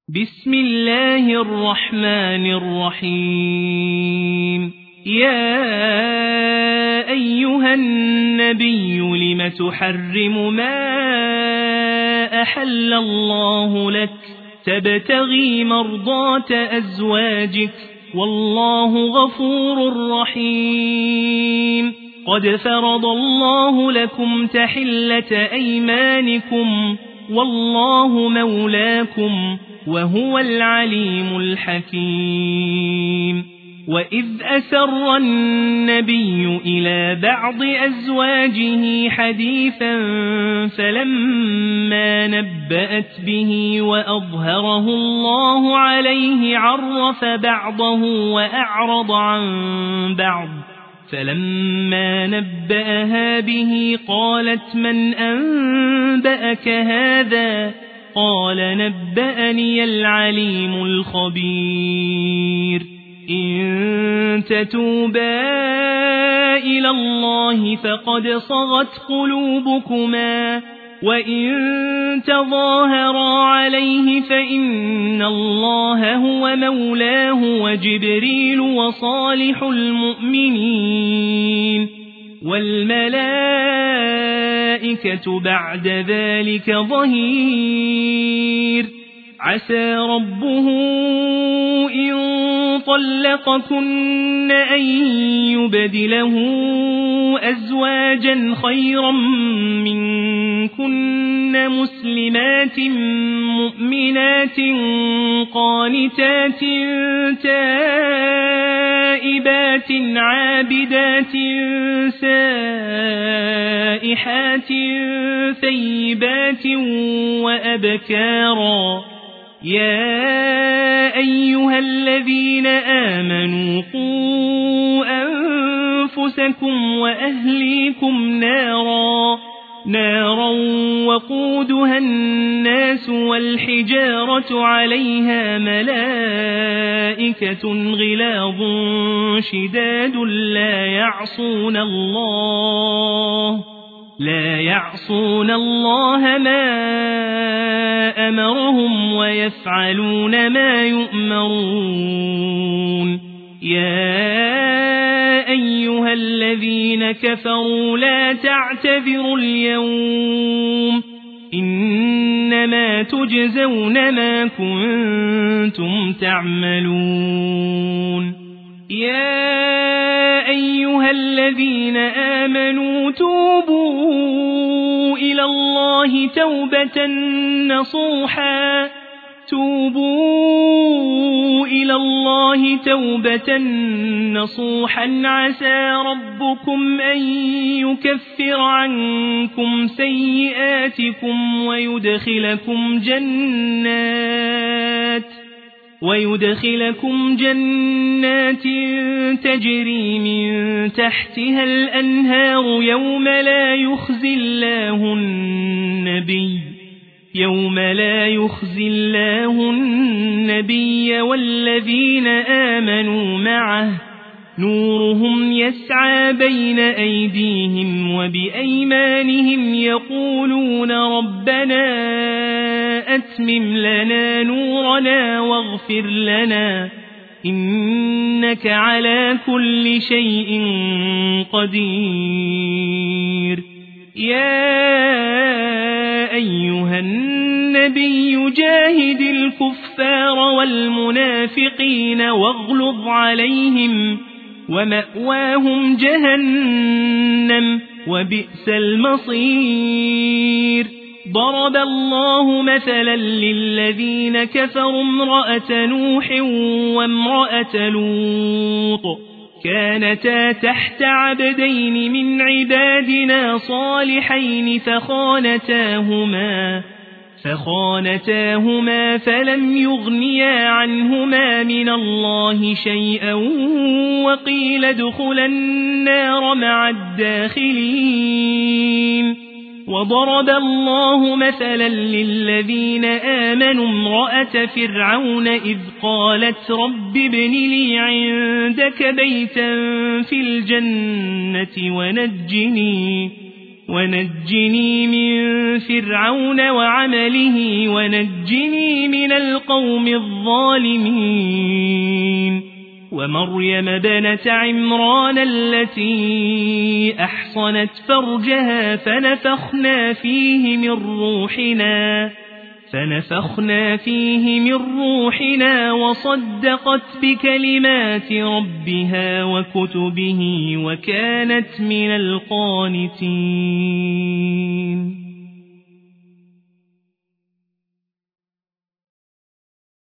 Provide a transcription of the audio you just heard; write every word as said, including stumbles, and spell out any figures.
بسم الله الرحمن الرحيم. يا أيها النبي لم تحرم ما أحل الله لك تبتغي مرضات أزواجك والله غفور رحيم. قد فرض الله لكم تحلة أيمانكم والله مولاكم وهو العليم الحكيم. وإذ أسر النبي إلى بعض أزواجه حديثا فلما نبأت به وأظهره الله عليه عرف بعضه وأعرض عن بعض. فلما نبأها به قالت من أنبأك هذا؟ قال نبأني العليم الخبير. إن تتوبا إلى الله فقد صغت قلوبكما وإن تظاهرا عليه فإن الله هو مولاه وجبريل وصالح المؤمنين والملائكة بعد ذلك ظهير. عسى ربه إن طلقكن أن يبدله أزواجا خيرا منكن مسلمات مؤمنات قانتات تائبات عابدات سائحات ثيبات وأبكارا. يا أيها الذين آمنوا قوا أنفسكم وأهليكم نارا نارا وقودها الناس والحجارة عليها ملائكة غلاظ شداد لا يعصون الله لا يعصون الله ما أمرهم ويفعلون ما يؤمرون. يا أيها الذين كفروا لا تعتذروا اليوم إنما تجزون ما كنتم تعملون. يا أيها الذين آمنوا توبوا إلى الله توبة نصوحا توبوا إلى الله توبة نصوحا عسى ربكم أن يكفر عنكم سيئاتكم ويدخلكم جنات ويدخلكم جنات تجري من تحتها الأنهار يوم لا يخزي الله النبي يوم لا يخزي الله النبي والذين آمنوا معه نورهم يسعى بين أيديهم وبأيمانهم يقولون ربنا أتمم لنا نورنا واغفر لنا إنك على كل شيء قدير. يا أيها النبي جاهد الكفار والمنافقين واغلظ عليهم ومأواهم جهنم وبئس المصير. ضرب الله مثلا للذين كفروا امرأة نوح وامرأة لوط كانتا تحت عبدين من عبادنا صالحين فخانتاهما فخانتاهما فلم يغنيا عنهما من الله شيئا وقيل ادخلا النار مع الداخلين. وضرب الله مثلا للذين آمنوا امرأة فرعون إذ قالت رب ابن لي عندك بيتا في الجنة ونجني ونجني من فرعون وعمله ونجني من القوم الظالمين ومريم بنت عمران التي أحصنت فرجها فنفخنا فيه من روحنا فنفخنا فيه من روحنا وصدقت بكلمات ربها وكتبه وكانت من القانتين